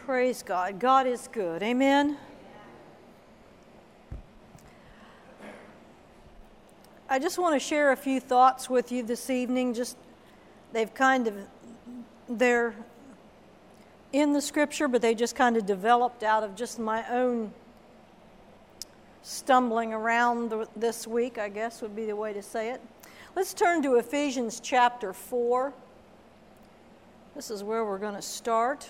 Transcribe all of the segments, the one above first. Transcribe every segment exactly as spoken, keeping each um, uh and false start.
Praise God. God is good. Amen. I just want to share a few thoughts with you this evening. Just they've kind of they're in the scripture, but they just kind of developed out of just my own stumbling around the, this week, I guess would be the way to say it. Let's turn to Ephesians chapter four. This is where we're going to start.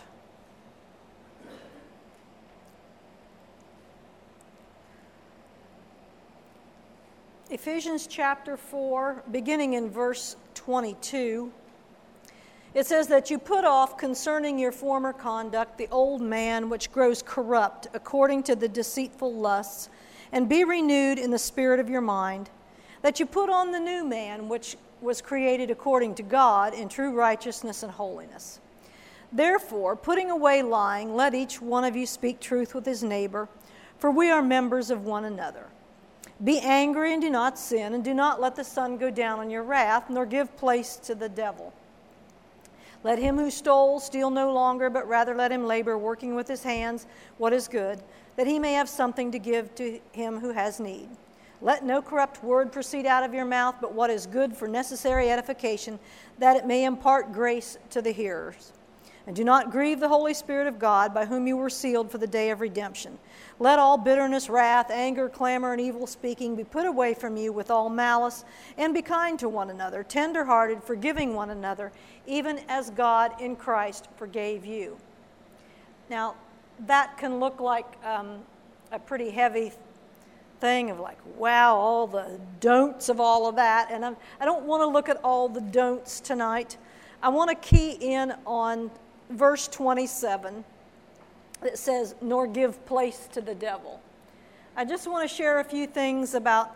Ephesians chapter four, beginning in verse twenty-two, it says that you put off concerning your former conduct the old man which grows corrupt according to the deceitful lusts, and be renewed in the spirit of your mind, that you put on the new man which was created according to God in true righteousness and holiness. Therefore, putting away lying, let each one of you speak truth with his neighbor, for we are members of one another. Be angry and do not sin, and do not let the sun go down on your wrath, nor give place to the devil. Let him who stole steal no longer, but rather let him labor, working with his hands what is good, that he may have something to give to him who has need. Let no corrupt word proceed out of your mouth, but what is good for necessary edification, that it may impart grace to the hearers. And do not grieve the Holy Spirit of God, by whom you were sealed for the day of redemption. Let all bitterness, wrath, anger, clamor, and evil speaking be put away from you with all malice, and be kind to one another, tender-hearted, forgiving one another, even as God in Christ forgave you. Now, that can look like um, a pretty heavy thing of like, wow, all the don'ts of all of that. And I'm, I don't want to look at all the don'ts tonight. I want to key in on verse twenty-seven that says, nor give place to the devil. I just want to share a few things about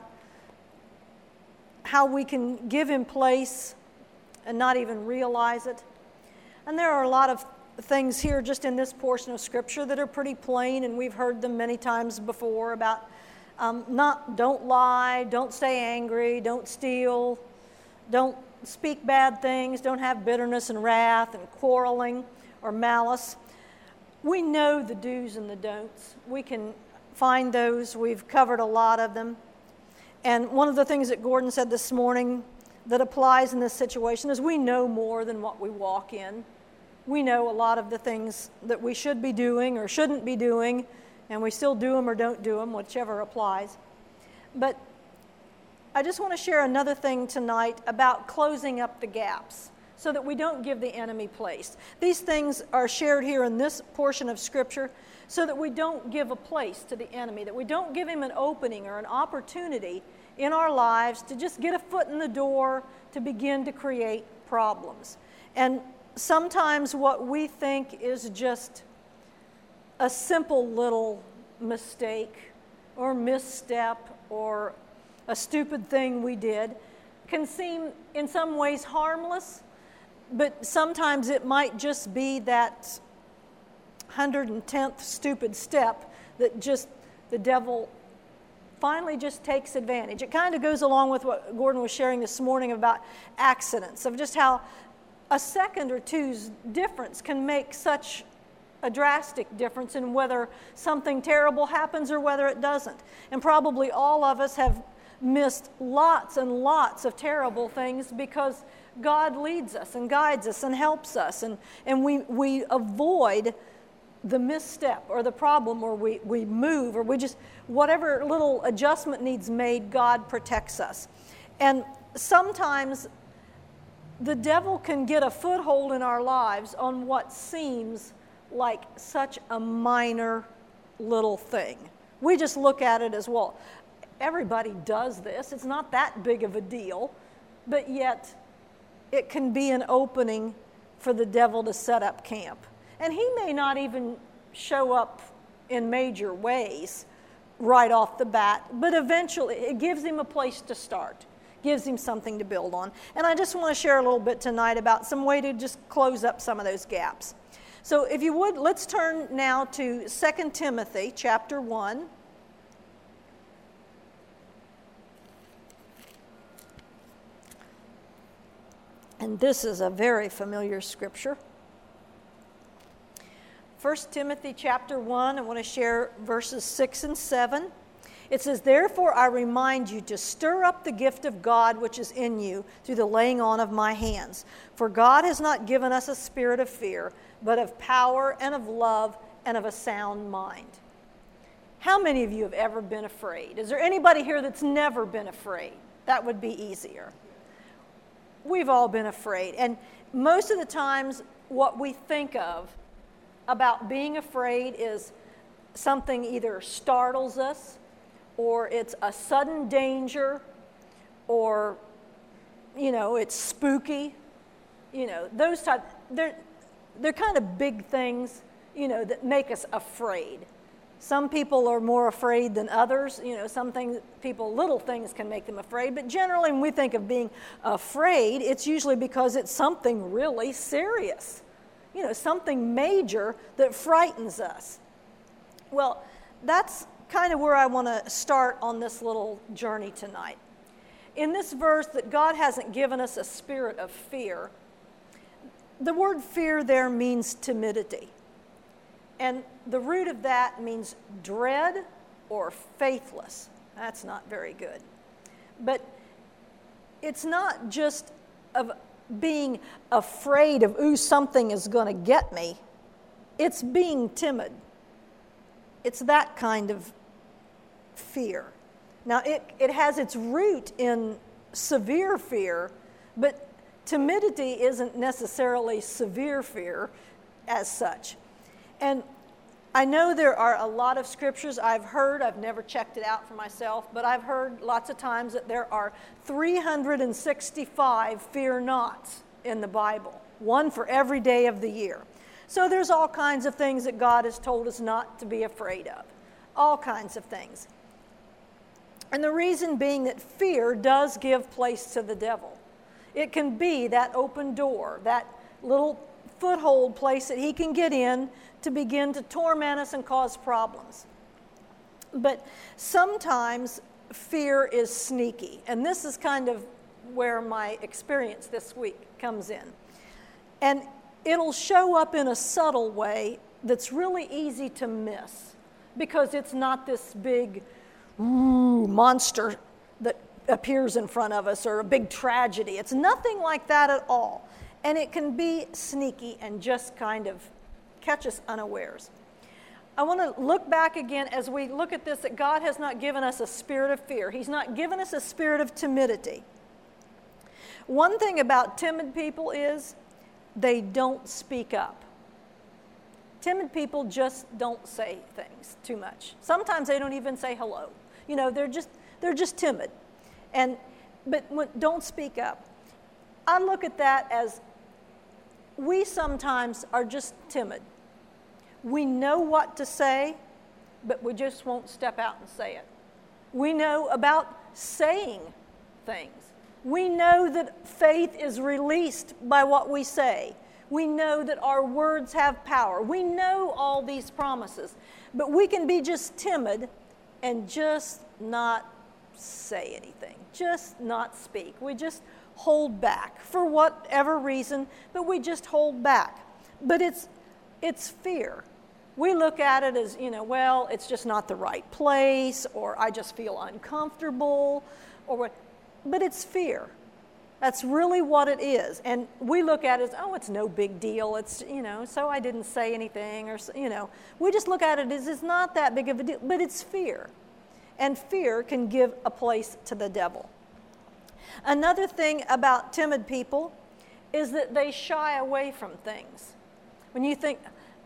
how we can give him place and not even realize it. And there are a lot of things here just in this portion of Scripture that are pretty plain, and we've heard them many times before about um, not don't lie, don't stay angry, don't steal, don't speak bad things, don't have bitterness and wrath and quarreling or malice. We know the do's and the don'ts. We can find those. We've covered a lot of them. And one of the things that Gordon said this morning that applies in this situation is we know more than what we walk in. We know a lot of the things that we should be doing or shouldn't be doing, and we still do them or don't do them, whichever applies. But I just want to share another thing tonight about closing up the gaps so that we don't give the enemy place. These things are shared here in this portion of Scripture so that we don't give a place to the enemy, that we don't give him an opening or an opportunity in our lives to just get a foot in the door to begin to create problems. And sometimes what we think is just a simple little mistake or misstep or a stupid thing we did can seem in some ways harmless, but sometimes it might just be that one hundred tenth stupid step that just the devil finally just takes advantage. It kind of goes along with what Gordon was sharing this morning about accidents, of just how a second or two's difference can make such a drastic difference in whether something terrible happens or whether it doesn't. And probably all of us have missed lots and lots of terrible things because God leads us and guides us and helps us, and, and we, we avoid the misstep or the problem, or we, we move, or we just, whatever little adjustment needs made, God protects us. And sometimes the devil can get a foothold in our lives on what seems like such a minor little thing. We just look at it as, well, everybody does this. It's not that big of a deal. But yet, it can be an opening for the devil to set up camp. And he may not even show up in major ways right off the bat, but eventually it gives him a place to start, gives him something to build on. And I just want to share a little bit tonight about some way to just close up some of those gaps. So if you would, let's turn now to Second Timothy chapter one. And this is a very familiar scripture. First Timothy chapter one. I want to share verses six and seven. It says, "Therefore I remind you to stir up the gift of God which is in you through the laying on of my hands. For God has not given us a spirit of fear, but of power and of love and of a sound mind." How many of you have ever been afraid? Is there anybody here that's never been afraid? That would be easier. We've all been afraid. And most of the times what we think of about being afraid is something either startles us, or it's a sudden danger, or, you know, it's spooky. You know, those type, they're, they're kind of big things, you know, that make us afraid. Some people are more afraid than others. You know, some things, people, little things can make them afraid. But generally, when we think of being afraid, it's usually because it's something really serious. You know, something major that frightens us. Well, that's kind of where I want to start on this little journey tonight. In this verse, that God hasn't given us a spirit of fear, the word fear there means timidity. And the root of that means dread or faithless. That's not very good. But it's not just of being afraid of, ooh, something is going to get me. It's being timid. It's that kind of fear. Now, it, it has its root in severe fear, but timidity isn't necessarily severe fear as such. And I know there are a lot of scriptures I've heard, I've never checked it out for myself, but I've heard lots of times that there are three hundred sixty-five fear nots in the Bible, one for every day of the year. So there's all kinds of things that God has told us not to be afraid of, all kinds of things. And the reason being that fear does give place to the devil. It can be that open door, that little foothold place that he can get in to begin to torment us and cause problems. But sometimes fear is sneaky, and this is kind of where my experience this week comes in. And it'll show up in a subtle way that's really easy to miss, because it's not this big ooh, monster that appears in front of us or a big tragedy. It's nothing like that at all. And it can be sneaky and just kind of catch us unawares. I want to look back again as we look at this, that God has not given us a spirit of fear. He's not given us a spirit of timidity. One thing about timid people is they don't speak up. Timid people just don't say things too much. Sometimes they don't even say hello. You know, they're just they're just timid. And but when, don't speak up. I look at that as we sometimes are just timid. We know what to say, but we just won't step out and say it. We know about saying things. We know that faith is released by what we say. We know that our words have power. We know all these promises, but we can be just timid and just not say anything, just not speak. We just hold back for whatever reason, but we just hold back. But it's it's fear. We look at it as, you know, well, it's just not the right place, or I just feel uncomfortable, or what. But it's fear. That's really what it is. And we look at it as, oh, it's no big deal. It's, you know, so I didn't say anything, or, you know. We just look at it as it's not that big of a deal, but it's fear. And fear can give a place to the devil. Another thing about timid people is that they shy away from things. When you think,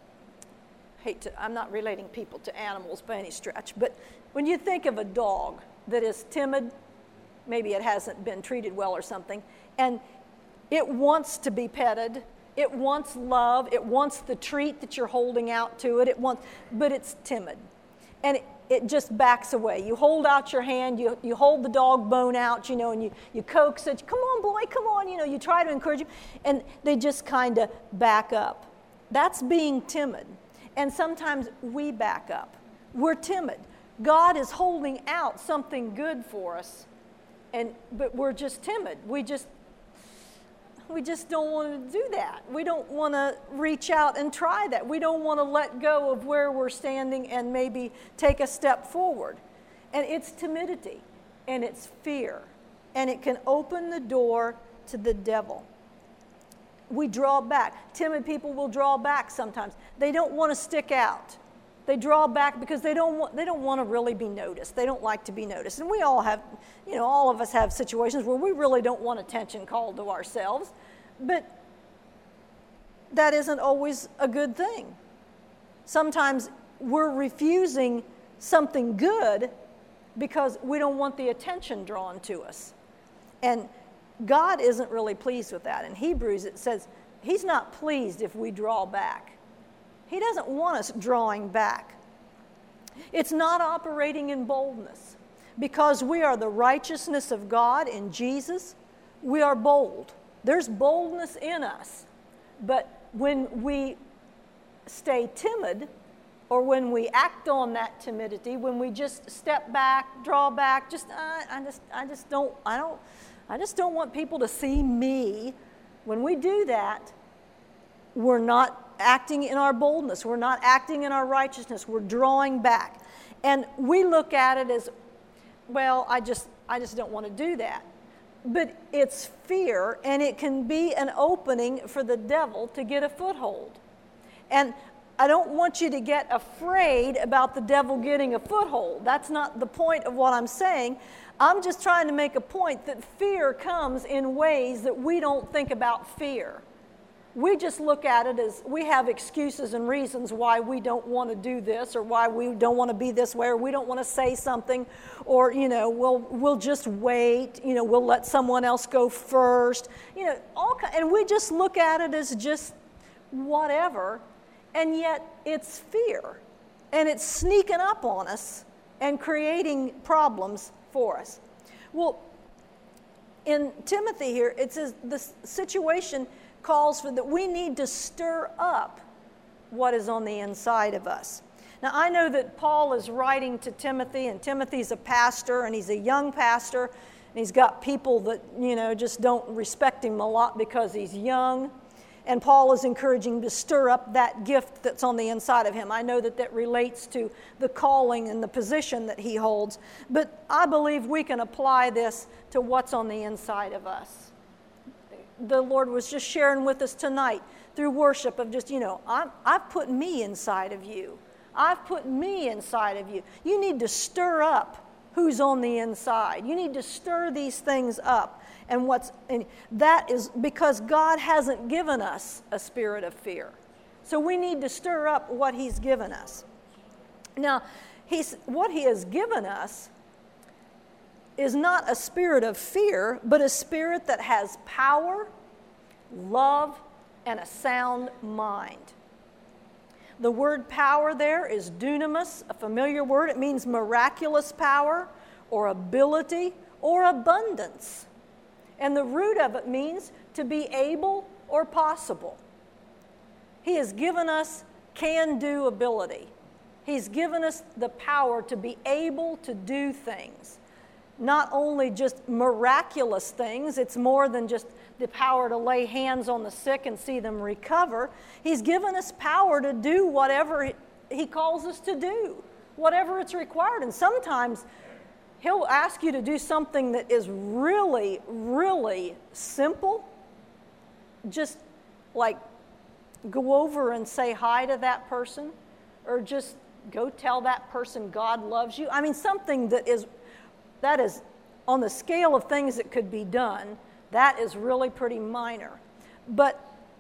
hate to, I'm not relating people to animals by any stretch, but when you think of a dog that is timid, maybe it hasn't been treated well or something, and it wants to be petted, it wants love, it wants the treat that you're holding out to it, it wants, but it's timid. And it, it just backs away. You hold out your hand, you, you hold the dog bone out, you know, and you, you coax it, come on boy, come on, you know, you try to encourage him, and they just kind of back up. That's being timid. And sometimes we back up. We're timid. God is holding out something good for us, and but we're just timid. We just, we just don't want to do that. We don't want to reach out and try that. We don't want to let go of where we're standing and maybe take a step forward. And it's timidity, and it's fear, and it can open the door to the devil. We draw back. Timid people will draw back sometimes. They don't want to stick out. They draw back because they don't want, they don't want to really be noticed. They don't like to be noticed. And we all have, you know, all of us have situations where we really don't want attention called to ourselves. But that isn't always a good thing. Sometimes we're refusing something good because we don't want the attention drawn to us. And God isn't really pleased with that. In Hebrews it says he's not pleased if we draw back. He doesn't want us drawing back. It's not operating in boldness. Because we are the righteousness of God in Jesus, we are bold. There's boldness in us. But when we stay timid, or when we act on that timidity, when we just step back, draw back, just uh, I just I just don't I don't I just don't want people to see me. When we do that, we're not acting in our boldness. We're not acting in our righteousness. We're drawing back. And we look at it as, well, I just I just don't want to do that. But it's fear, and it can be an opening for the devil to get a foothold. And I don't want you to get afraid about the devil getting a foothold. That's not the point of what I'm saying. I'm just trying to make a point that fear comes in ways that we don't think about fear. We just look at it as we have excuses and reasons why we don't want to do this, or why we don't want to be this way, or we don't want to say something, or, you know, we'll we'll just wait, you know, we'll let someone else go first. You know, all kind, and we just look at it as just whatever, and yet it's fear, and it's sneaking up on us and creating problems for us. Well, in Timothy here, it says the situation calls for that we need to stir up what is on the inside of us. Now, I know that Paul is writing to Timothy, and Timothy's a pastor, and he's a young pastor, and he's got people that, you know, just don't respect him a lot because he's young. And Paul is encouraging him to stir up that gift that's on the inside of him. I know that that relates to the calling and the position that he holds, but I believe we can apply this to what's on the inside of us. The Lord was just sharing with us tonight through worship of just, you know, I'm, I've put me inside of you. I've put me inside of you. You need to stir up who's on the inside. You need to stir these things up. And what's and that is because God hasn't given us a spirit of fear. So we need to stir up what he's given us. Now, he's what he has given us is not a spirit of fear, but a spirit that has power, love, and a sound mind. The word power there is dunamis, a familiar word. It means miraculous power or ability or abundance. And the root of it means to be able or possible. He has given us can-do ability. He's given us the power to be able to do things. Not only just miraculous things, it's more than just the power to lay hands on the sick and see them recover. He's given us power to do whatever he calls us to do, whatever it's required. And sometimes he'll ask you to do something that is really, really simple. Just like go over and say hi to that person, or just go tell that person God loves you. I mean, something that is That is, on the scale of things that could be done, that is really pretty minor. But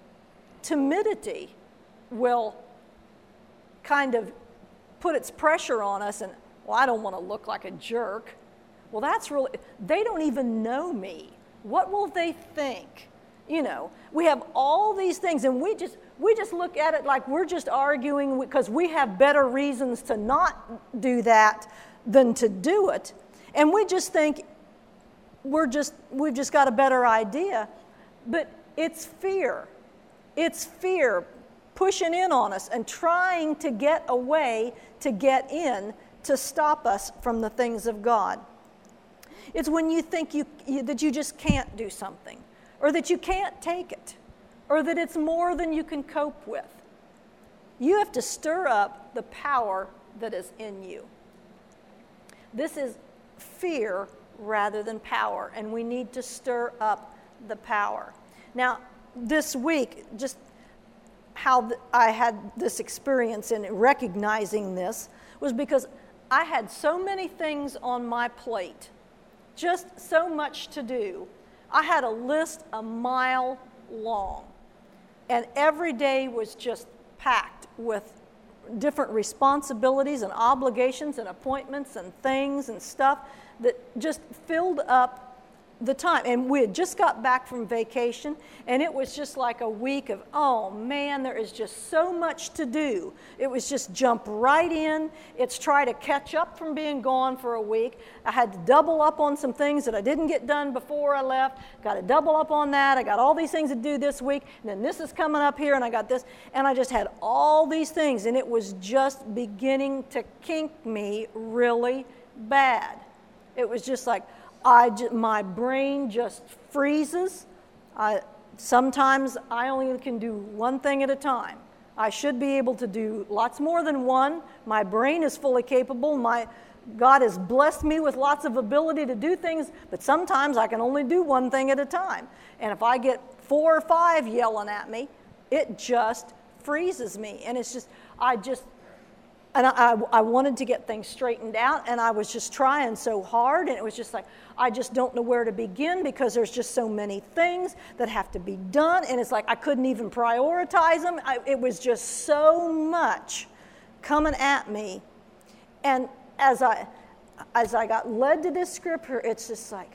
timidity will kind of put its pressure on us, and, well, I don't want to look like a jerk. Well, that's really, they don't even know me. What will they think? You know, we have all these things, and we just we just look at it like we're just arguing because we have better reasons to not do that than to do it. And we just think we're just, we've just got a better idea. But it's fear. It's fear pushing in on us and trying to get a way to get in to stop us from the things of God. It's when you think you, you that you just can't do something, or that you can't take it, or that it's more than you can cope with. You have to stir up the power that is in you. This is fear rather than power, and we need to stir up the power. Now, this week, just how th- I had this experience in recognizing this was because I had so many things on my plate, just so much to do. I had a list a mile long, and every day was just packed with different responsibilities and obligations and appointments and things and stuff that just filled up the time. And we had just got back from vacation, and it was just like a week of, oh man, there is just so much to do. It was just jump right in. It's try to catch up from being gone for a week. I had to double up on some things that I didn't get done before I left. Got to double up on that. I got all these things to do this week, and then this is coming up here, and I got this. And I just had all these things, and it was just beginning to kink me really bad. It was just like, I just, my brain just freezes. I, sometimes I only can do one thing at a time. I should be able to do lots more than one. My brain is fully capable. My God has blessed me with lots of ability to do things, but sometimes I can only do one thing at a time. And if I get four or five yelling at me, it just freezes me. And it's just, I just, And I, I wanted to get things straightened out, and I was just trying so hard, and it was just like, I just don't know where to begin because there's just so many things that have to be done, and it's like I couldn't even prioritize them. I, it was just so much coming at me. And as I, as I got led to this scripture, it's just like,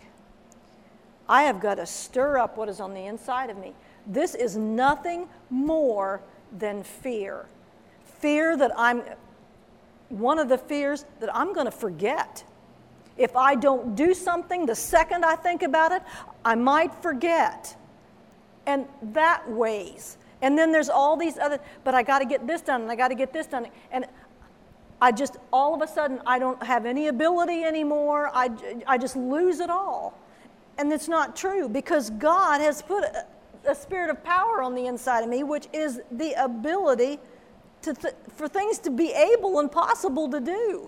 I have got to stir up what is on the inside of me. This is nothing more than fear. Fear that I'm... One of the fears that I'm going to forget. If I don't do something, the second I think about it, I might forget. And that weighs. And then there's all these other, but I got to get this done, and I got to get this done. And I just, all of a sudden, I don't have any ability anymore. I, I just lose it all. And it's not true, because God has put a, a spirit of power on the inside of me, which is the ability To th- for things to be able and possible to do.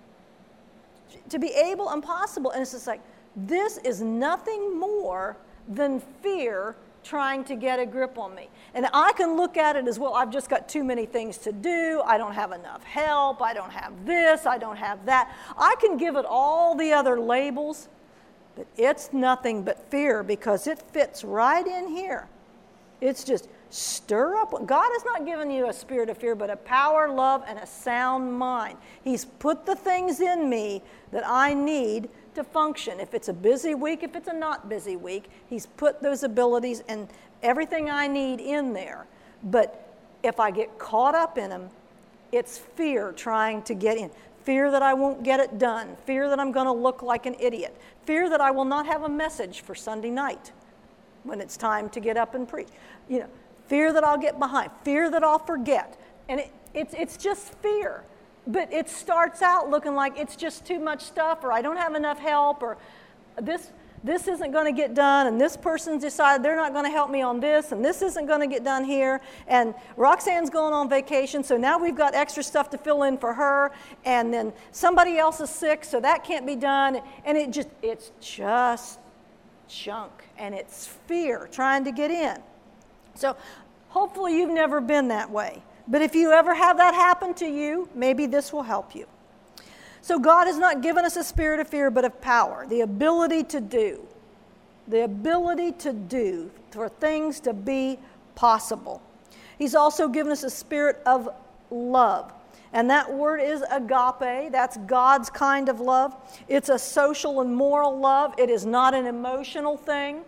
To be able and possible. And it's just like, this is nothing more than fear trying to get a grip on me. And I can look at it as, well, I've just got too many things to do. I don't have enough help. I don't have this. I don't have that. I can give it all the other labels, but it's nothing but fear, because it fits right in here. It's just, stir up. God has not given you a spirit of fear, but a power, love, and a sound mind. He's put the things in me that I need to function. If it's a busy week, if it's a not busy week, He's put those abilities and everything I need in there. But if I get caught up in them, it's fear trying to get in. Fear that I won't get it done. Fear that I'm going to look like an idiot. Fear that I will not have a message for Sunday night when it's time to get up and preach. You know, fear that I'll get behind, fear that I'll forget. And it, it's, it's just fear. But it starts out looking like it's just too much stuff, or I don't have enough help, or this, this isn't going to get done, and this person's decided they're not going to help me on this, and this isn't going to get done here, and Roxanne's going on vacation, so now we've got extra stuff to fill in for her, and then somebody else is sick, so that can't be done. And it just, it's just junk, and it's fear trying to get in. So hopefully you've never been that way. But if you ever have that happen to you, maybe this will help you. So God has not given us a spirit of fear, but of power, the ability to do, the ability to do, for things to be possible. He's also given us a spirit of love. And that word is agape. That's God's kind of love. It's a social and moral love. It is not an emotional thing.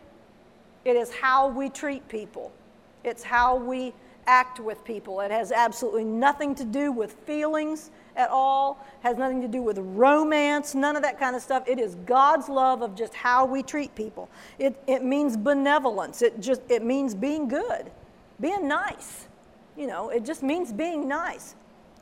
It is how we treat people. It's how we act with people. It has absolutely nothing to do with feelings at all. It has nothing to do with romance, none of that kind of stuff. It is God's love of just how we treat people. It, it means benevolence. It just it means being good, being nice. You know, it just means being nice.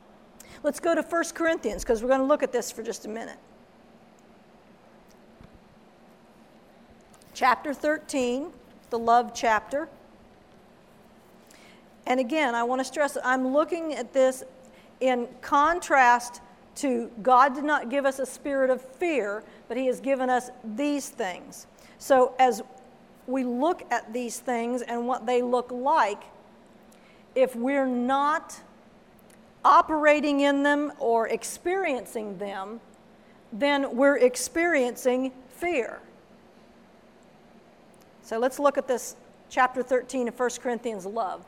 Let's go to First Corinthians, because we're going to look at this for just a minute. Chapter thirteen. the love chapter. And again, I want to stress that I'm looking at this in contrast to God did not give us a spirit of fear, but He has given us these things. So as we look at these things and what they look like, if we're not operating in them or experiencing them, then we're experiencing fear. So let's look at this chapter thirteen of First Corinthians, love.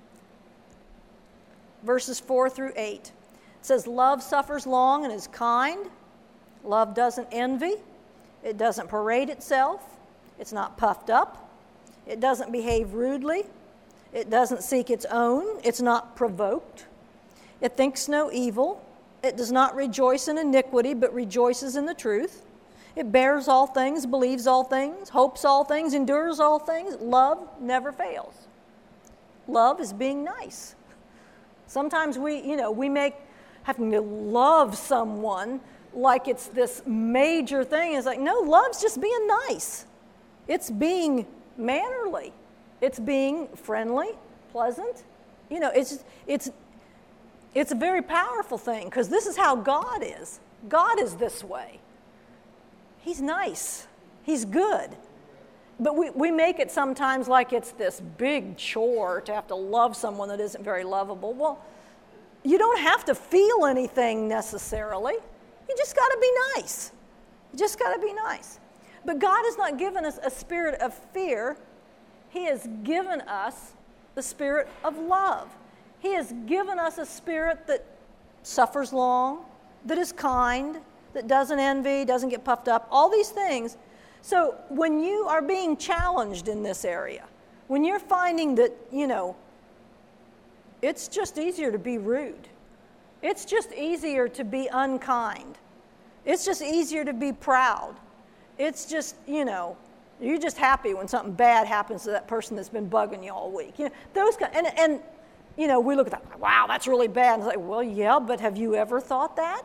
Verses four through eight. It says, love suffers long and is kind. Love doesn't envy. It doesn't parade itself. It's not puffed up. It doesn't behave rudely. It doesn't seek its own. It's not provoked. It thinks no evil. It does not rejoice in iniquity, but rejoices in the truth. It bears all things, believes all things, hopes all things, endures all things. Love never fails. Love is being nice. Sometimes we, you know, we make having to love someone like it's this major thing. It's like, no, love's just being nice. It's being mannerly. It's being friendly, pleasant. You know, it's it's it's a very powerful thing because this is how God is. God is this way. He's nice. He's good. But we, we make it sometimes like it's this big chore to have to love someone that isn't very lovable. Well, you don't have to feel anything necessarily. You just got to be nice. You just got to be nice. But God has not given us a spirit of fear. He has given us the spirit of love. He has given us a spirit that suffers long, that is kind, that doesn't envy, doesn't get puffed up, all these things. So when you are being challenged in this area, when you're finding that, you know, it's just easier to be rude. It's just easier to be unkind. It's just easier to be proud. It's just, you know, you're just happy when something bad happens to that person that's been bugging you all week. You know, those kind, and, and you know, we look at that, wow, that's really bad. And it's like, well, yeah, but have you ever thought that?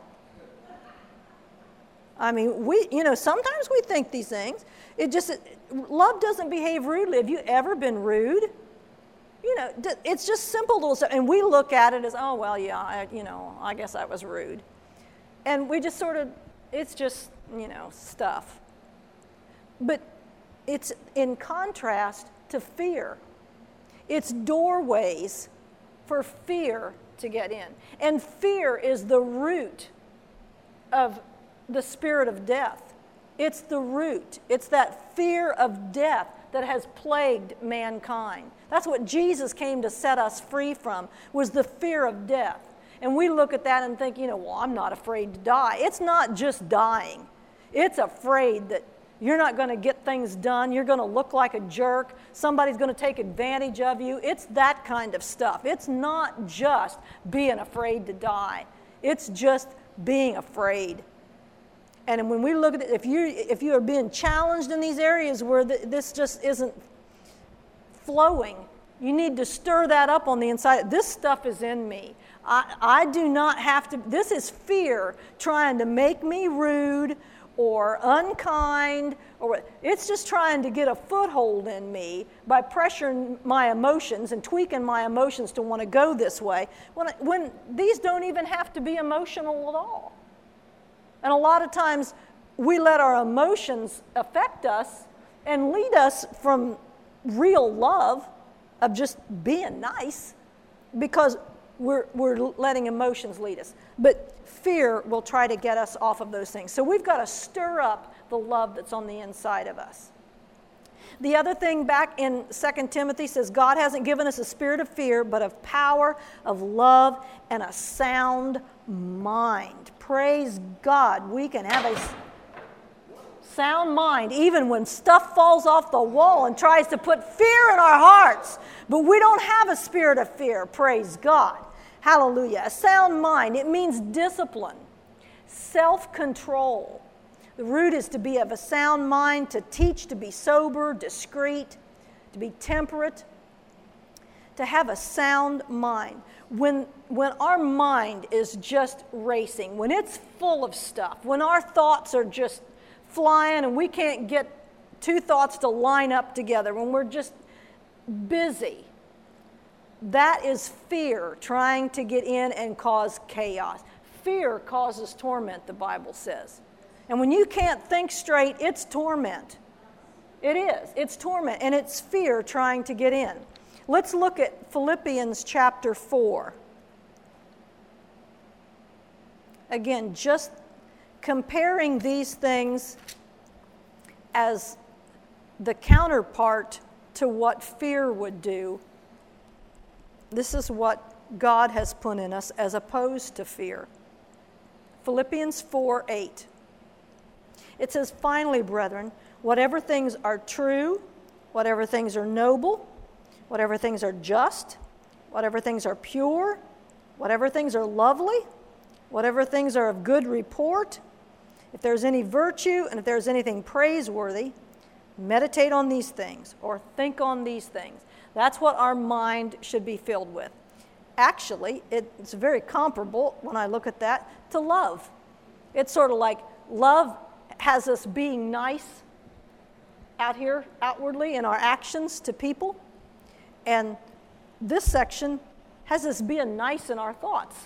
I mean, we, you know, sometimes we think these things. It just, it, love doesn't behave rudely. Have you ever been rude? You know, it's just simple little stuff. And we look at it as, oh, well, yeah, I, you know, I guess I was rude. And we just sort of, it's just, you know, stuff. But it's in contrast to fear. It's doorways for fear to get in. And fear is the root of the spirit of death. It's the root. It's that fear of death that has plagued mankind. That's what Jesus came to set us free from, was the fear of death. And we look at that and think, you know, well, I'm not afraid to die. It's not just dying. It's afraid that you're not going to get things done. You're going to look like a jerk. Somebody's going to take advantage of you. It's that kind of stuff. It's not just being afraid to die. It's just being afraid. And when we look at it, if you if you are being challenged in these areas where the, this just isn't flowing, you need to stir that up on the inside. This stuff is in me. I, I do not have to, this is fear trying to make me rude or unkind, or it's just trying to get a foothold in me by pressuring my emotions and tweaking my emotions to want to go this way, when, when these don't even have to be emotional at all. And a lot of times we let our emotions affect us and lead us from real love of just being nice because we're, we're letting emotions lead us. But fear will try to get us off of those things. So we've got to stir up the love that's on the inside of us. The other thing back in Second Timothy says, God hasn't given us a spirit of fear, but of power, of love, and a sound mind. Praise God. We can have a sound mind even when stuff falls off the wall and tries to put fear in our hearts. But we don't have a spirit of fear. Praise God. Hallelujah. A sound mind, it means discipline, self-control. The root is to be of a sound mind, to teach, to be sober, discreet, to be temperate, to have a sound mind. When, when our mind is just racing, when it's full of stuff, when our thoughts are just flying and we can't get two thoughts to line up together, when we're just busy, that is fear trying to get in and cause chaos. Fear causes torment, the Bible says. And when you can't think straight, it's torment. It is. It's torment, and it's fear trying to get in. Let's look at Philippians chapter four. Again, just comparing these things as the counterpart to what fear would do. This is what God has put in us as opposed to fear. Philippians four eight. It says, "Finally, brethren, whatever things are true, whatever things are noble, whatever things are just, whatever things are pure, whatever things are lovely, whatever things are of good report, if there's any virtue and if there's anything praiseworthy, meditate on these things," or think on these things. That's what our mind should be filled with. Actually, it's very comparable, when I look at that, to love. It's sort of like love has us being nice out here, outwardly, in our actions to people. And this section has us being nice in our thoughts.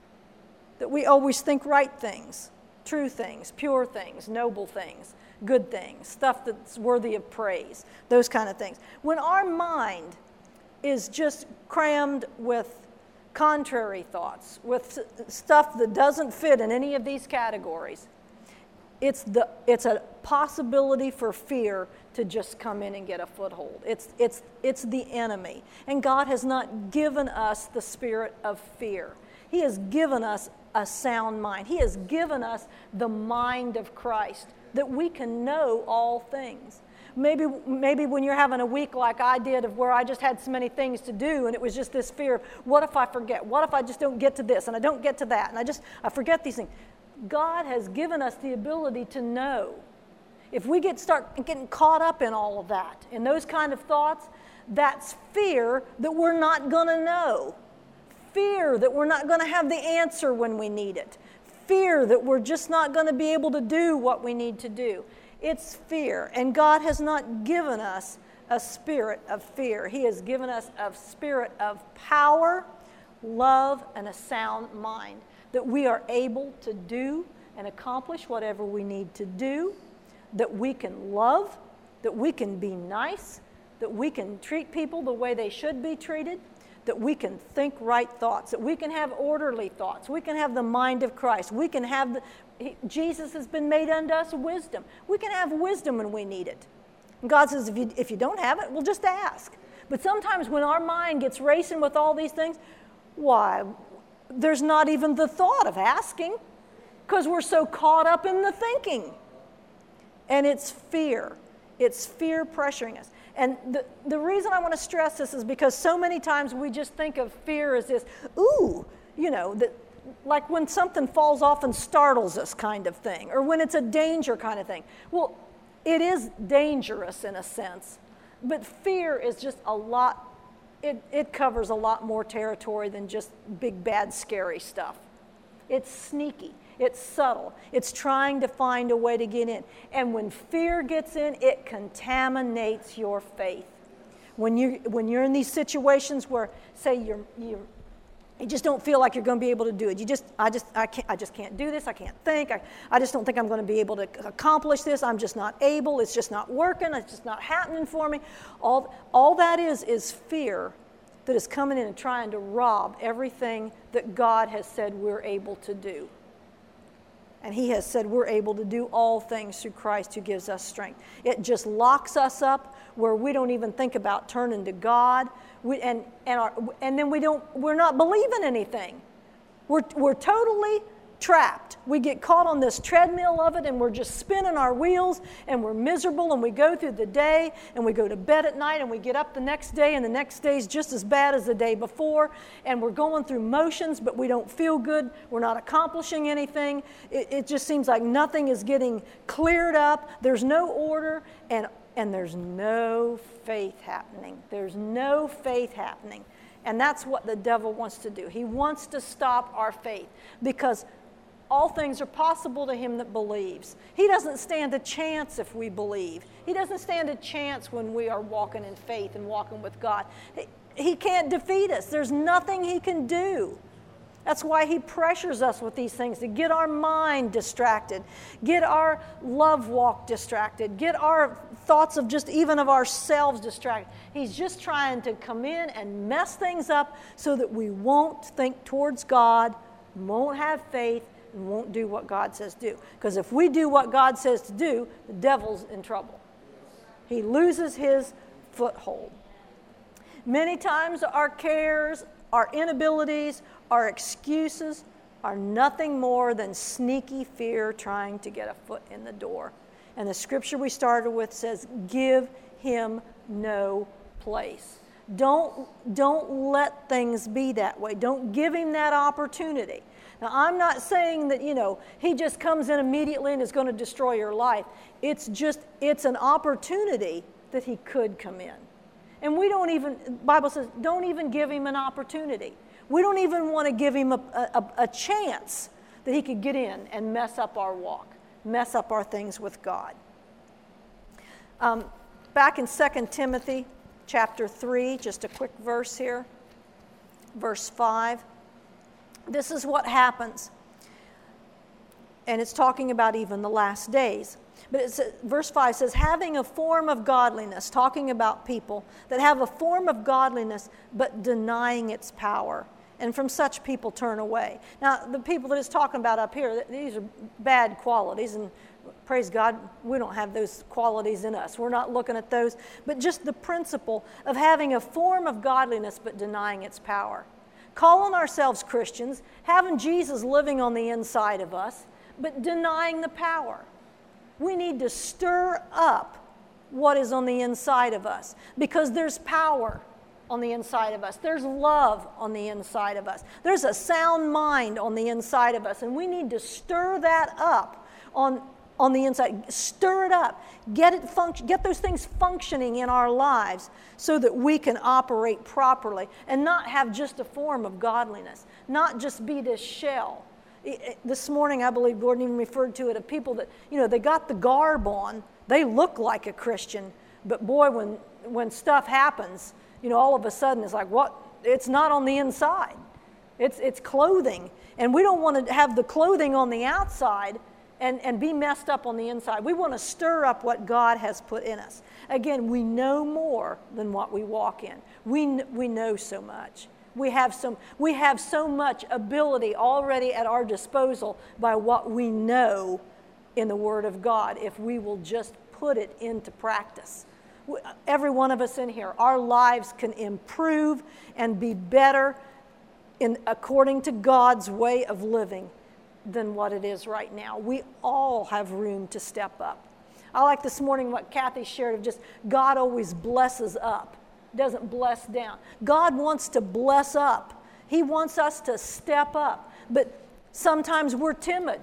That we always think right things, true things, pure things, noble things, good things, stuff that's worthy of praise, those kind of things. When our mind is just crammed with contrary thoughts, with stuff that doesn't fit in any of these categories, it's the it's a possibility for fear to just come in and get a foothold. It's it's it's the enemy. And God has not given us the spirit of fear. He has given us a sound mind. He has given us the mind of Christ, that we can know all things. Maybe, maybe when you're having a week like I did, of where I just had so many things to do, and it was just this fear of, what if I forget? What if I just don't get to this, and I don't get to that, and I just, I forget these things. God has given us the ability to know. If we get start getting caught up in all of that, in those kind of thoughts, that's fear that we're not going to know. Fear that we're not going to have the answer when we need it. Fear that we're just not going to be able to do what we need to do. It's fear. And God has not given us a spirit of fear. He has given us a spirit of power, love, and a sound mind, that we are able to do and accomplish whatever we need to do, that we can love, that we can be nice, that we can treat people the way they should be treated, that we can think right thoughts, that we can have orderly thoughts, we can have the mind of Christ, we can have the, he, Jesus has been made unto us wisdom. We can have wisdom when we need it. And God says, if you, if you don't have it, well, just ask. But sometimes when our mind gets racing with all these things, why, there's not even the thought of asking, because we're so caught up in the thinking. And it's fear. It's fear pressuring us. And the, the reason I want to stress this is because so many times we just think of fear as this, ooh, you know, that, like when something falls off and startles us kind of thing, or when it's a danger kind of thing. Well, it is dangerous in a sense, but fear is just a lot, it, it covers a lot more territory than just big, bad, scary stuff. It's sneaky. It's subtle. It's trying to find a way to get in. And when fear gets in, it contaminates your faith. When you when you're in these situations where, say, you're you you just don't feel like you're going to be able to do it. You just I just I can't I just can't do this. I can't think. I, I just don't think I'm going to be able to accomplish this. I'm just not able. It's just not working. It's just not happening for me. All all that is is fear that is coming in and trying to rob everything that God has said we're able to do. And He has said we're able to do all things through Christ who gives us strength. It just locks us up where we don't even think about turning to God. We, and, and, our, and then we don't, we're not believing anything. We're, we're totally trapped. We get caught on this treadmill of it, and we're just spinning our wheels, and we're miserable, and we go through the day, and we go to bed at night, and we get up the next day, and the next day is just as bad as the day before, and we're going through motions, but we don't feel good. We're not accomplishing anything. It, it just seems like nothing is getting cleared up. There's no order, and, and there's no faith happening. There's no faith happening. And that's what the devil wants to do. He wants to stop our faith, because all things are possible to him that believes. He doesn't stand a chance if we believe. He doesn't stand a chance when we are walking in faith and walking with God. He, he can't defeat us. There's nothing he can do. That's why he pressures us with these things, to get our mind distracted, get our love walk distracted, get our thoughts of just even of ourselves distracted. He's just trying to come in and mess things up so that we won't think towards God, won't have faith, and won't do what God says do. Because if we do what God says to do, the devil's in trouble. He loses his foothold. Many times our cares, our inabilities, our excuses are nothing more than sneaky fear trying to get a foot in the door. And the scripture we started with says, give him no place. Don't, don't let things be that way. Don't give him that opportunity. Now, I'm not saying that, you know, he just comes in immediately and is going to destroy your life. It's just, it's an opportunity that he could come in. And we don't even, the Bible says, don't even give him an opportunity. We don't even want to give him a, a, a chance that he could get in and mess up our walk, mess up our things with God. Um, back in Second Timothy chapter three, just a quick verse here, verse five. This is what happens. And it's talking about even the last days. But it's, verse five says, having a form of godliness, talking about people that have a form of godliness, but denying its power. And from such people turn away. Now, the people that it's talking about up here, these are bad qualities. And praise God, we don't have those qualities in us. We're not looking at those. But just the principle of having a form of godliness, but denying its power. Calling ourselves Christians, having Jesus living on the inside of us, but denying the power. We need to stir up what is on the inside of us, because there's power on the inside of us. There's love on the inside of us. There's a sound mind on the inside of us, and we need to stir that up on, on the inside. Stir it up. Get it func- get those things functioning in our lives so that we can operate properly and not have just a form of godliness, not just be this shell. This morning, I believe Gordon even referred to it of people that, you know, they got the garb on, they look like a Christian, but boy, when when stuff happens, you know, all of a sudden it's like, what? It's not on the inside. It's it's clothing. And we don't want to have the clothing on the outside and, and be messed up on the inside. We want to stir up what God has put in us. Again, we know more than what we walk in. We we know so much. We have some we have so much ability already at our disposal by what we know in the Word of God if we will just put it into practice. Every one of us in here, our lives can improve and be better in according to God's way of living than what it is right now. We all have room to step up. I like this morning what Kathy shared of just God always blesses up, doesn't bless down. God wants to bless up. He wants us to step up. But sometimes we're timid.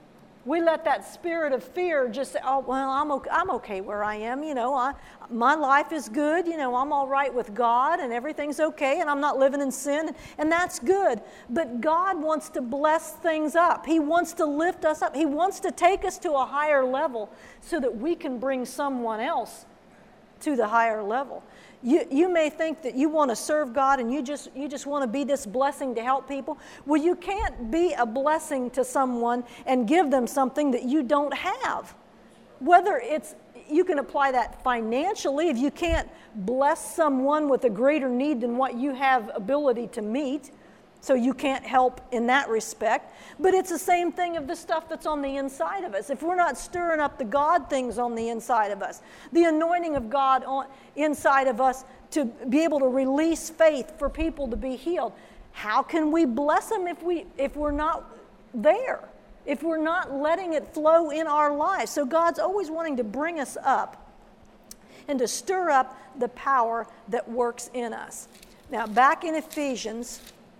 We let that spirit of fear just say, oh, well, I'm okay, I'm okay where I am. You know, I, my life is good. You know, I'm all right with God and everything's okay and I'm not living in sin. And that's good. But God wants to bless things up. He wants to lift us up. He wants to take us to a higher level so that we can bring someone else to the higher level. You, you may think that you want to serve God and you just you just want to be this blessing to help people. Well, you can't be a blessing to someone and give them something that you don't have. Whether it's, you can apply that financially if you can't bless someone with a greater need than what you have ability to meet. So you can't help in that respect. But it's the same thing of the stuff that's on the inside of us. If we're not stirring up the God things on the inside of us, the anointing of God on inside of us to be able to release faith for people to be healed, how can we bless them if, we, if we're not there? If we're not letting it flow in our lives? So God's always wanting to bring us up and to stir up the power that works in us. Now, back in Ephesians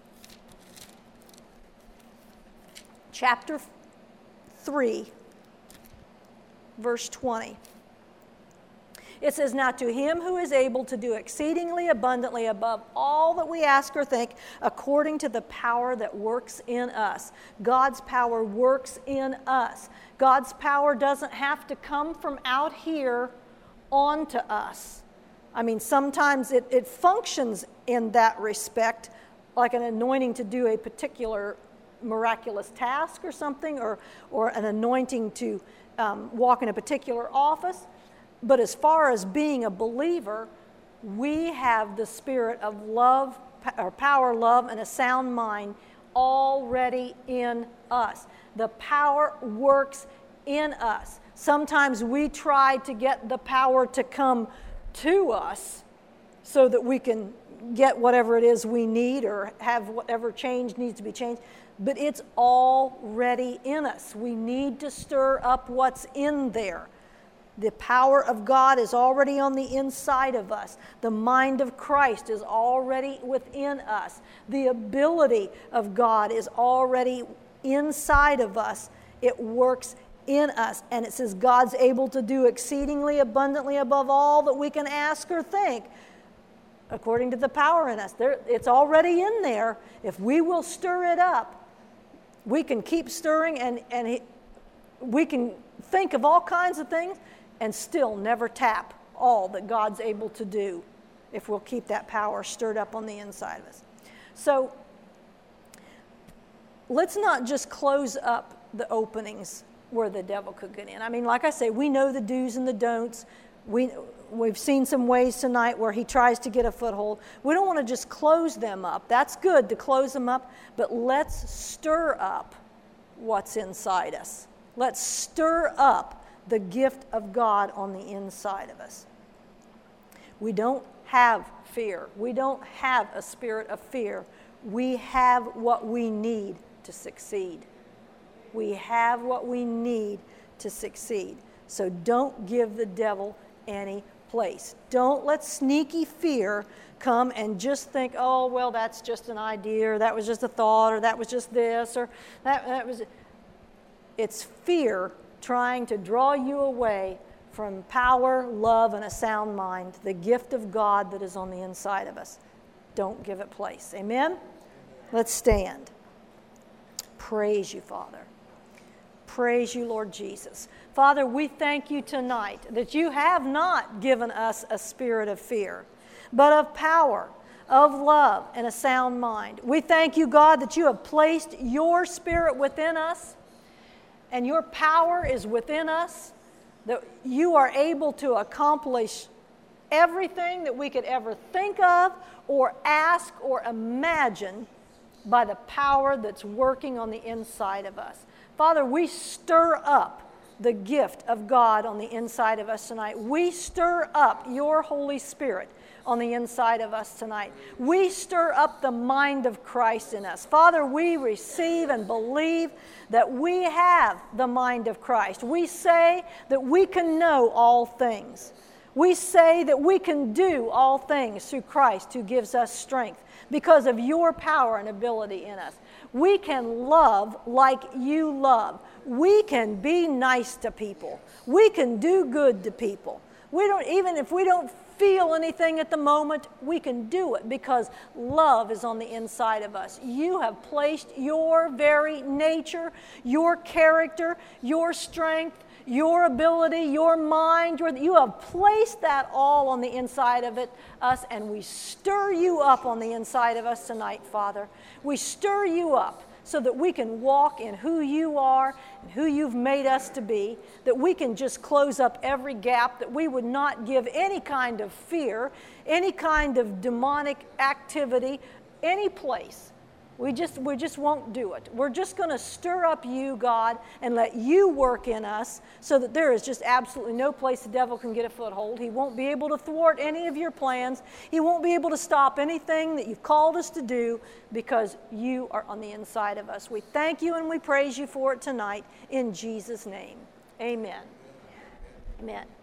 chapter three, verse twenty. It says, now to him who is able to do exceedingly abundantly above all that we ask or think, according to the power that works in us. God's power works in us. God's power doesn't have to come from out here onto us. I mean, sometimes it, it functions in that respect, like an anointing to do a particular miraculous task or something, or, or an anointing to um, walk in a particular office. But as far as being a believer, we have the spirit of love, or power, love, and a sound mind already in us. The power works in us. Sometimes we try to get the power to come to us so that we can get whatever it is we need or have whatever change needs to be changed. But it's already in us. We need to stir up what's in there. The power of God is already on the inside of us. The mind of Christ is already within us. The ability of God is already inside of us. It works in us. And it says God's able to do exceedingly abundantly above all that we can ask or think, according to the power in us. There, it's already in there. If we will stir it up, we can keep stirring, and, and he, we can think of all kinds of things and still never tap all that God's able to do if we'll keep that power stirred up on the inside of us. So let's not just close up the openings where the devil could get in. I mean, like I say, we know the do's and the don'ts. We, we've seen some ways tonight where he tries to get a foothold. We don't want to just close them up. That's good to close them up, but let's stir up what's inside us. Let's stir up the gift of God on the inside of us. We don't have fear. We don't have a spirit of fear. We have what we need to succeed. We have what we need to succeed. So don't give the devil any place. Don't let sneaky fear come and just think, oh, well, that's just an idea, or that was just a thought, or that was just this, or that, that was... It's fear trying to draw you away from power, love, and a sound mind, the gift of God that is on the inside of us. Don't give it place. Amen? Let's stand. Praise you, Father. Praise you, Lord Jesus. Father, we thank you tonight that you have not given us a spirit of fear, but of power, of love, and a sound mind. We thank you, God, that you have placed your spirit within us, and your power is within us, that you are able to accomplish everything that we could ever think of or ask or imagine by the power that's working on the inside of us. Father, we stir up the gift of God on the inside of us tonight. We stir up your Holy Spirit on the inside of us tonight. We stir up the mind of Christ in us. Father, we receive and believe that we have the mind of Christ. We say that we can know all things. We say that we can do all things through Christ who gives us strength because of your power and ability in us. We can love like you love. We can be nice to people. We can do good to people. We don't, even if we don't feel anything at the moment, we can do it because love is on the inside of us. You have placed your very nature, your character, your strength, your ability, your mind, your, you have placed that all on the inside of it, us, and we stir you up on the inside of us tonight, Father. We stir you up so that we can walk in who you are and who you've made us to be, that we can just close up every gap, that we would not give any kind of fear, any kind of demonic activity, any place. We just, we just won't do it. We're just going to stir up you, God, and let you work in us so that there is just absolutely no place the devil can get a foothold. He won't be able to thwart any of your plans. He won't be able to stop anything that you've called us to do because you are on the inside of us. We thank you and we praise you for it tonight in Jesus' name. Amen. Amen.